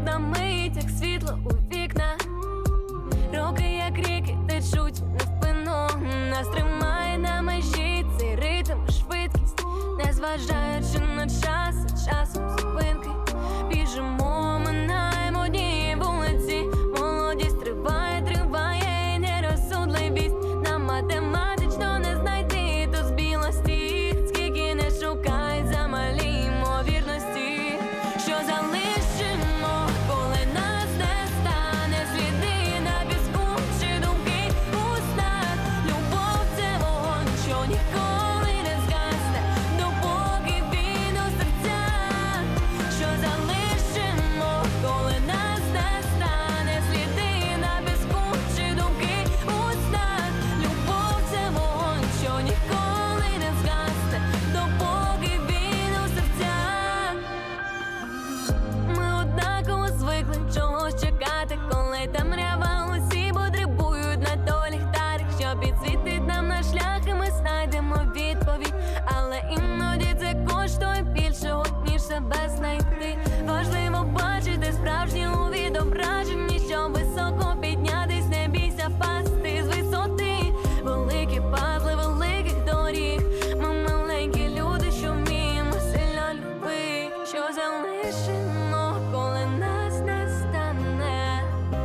одна мить, як світло у вікна. Роки, як ріки, течуть невпинно. Нас тримає на межі цей ритм, швидкість, незважаючи на час, а часом зупинки. Біжимо, минаємо дні вулиці. Молодість триває, триває, нерозсудливість. Нам математично не знайти тут збілості. Скільки не шукай, замалі ймовірності, що залишимо, коли нас не стане. Сліди на піску чи думки у снах. Любов — це вогонь, що ніколи не згасне, допоки він у серцях. Що залишимо, коли нас не стане. Сліди на піску чи думки у снах. Любов — це вогонь, що ніколи не згасне, допоки він у серцях. Ми однаково звикли чогось чекати, коли темрява усі потребують на то ліхтарик, що підсвітить нам на шлях, і ми знайдемо відповідь. Але іноді це коштує більшого, ніж себе знайти. Важливо бачити справжнє у відображенні, щоб високо піднятись, не бійся впасти з висоти. Великі пазли великих доріг. Ми маленькі люди, що вміємо сильно любити. Що залишимо, коли нас не стане.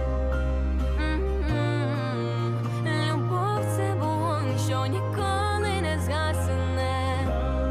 Любов — це вогонь, що ніколи не згасне.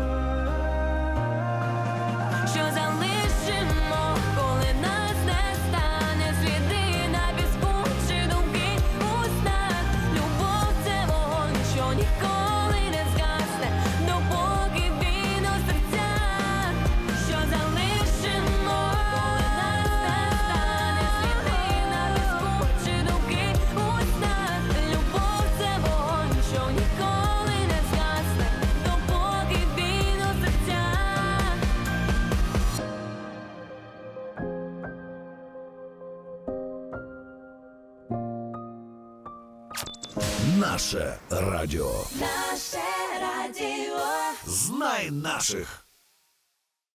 Що залишимо, коли нас не стане. Сліди на піску чи думки у снах. Любов — це вогонь, що ніколи не згасне, допоки він у серцях. Що залишимо, коли нас не стане. Сліди на піску чи думки у снах. Любов — це вогонь, що ніколи не згасне, допоки він у серцях. Наше радіо. Наше радіо. Знай наших.